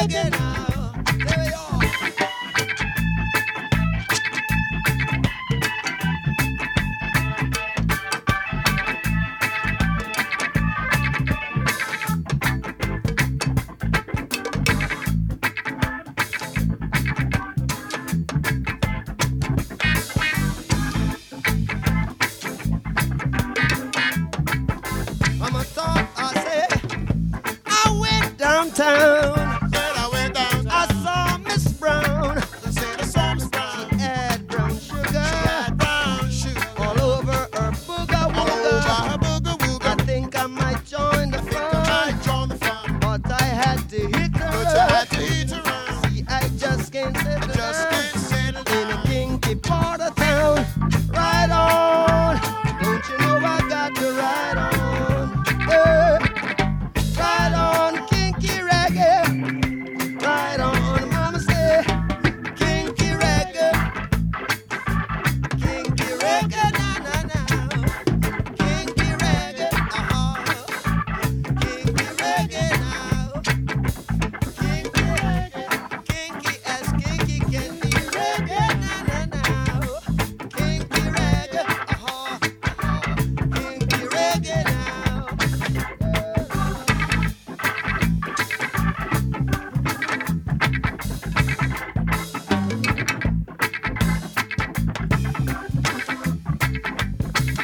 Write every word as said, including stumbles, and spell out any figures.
reggae now. There we are. I'm a thought, I say, I went downtown. Said I went down. I saw Miss Brown. Said I saw Miss Brown. She had brown sugar Had brown sugar all over her booga all over wooga. her booger I wooger. think I might join the Think I fun, might join the fun, but I had to hit but you had her. to eat around. See, I just can't let her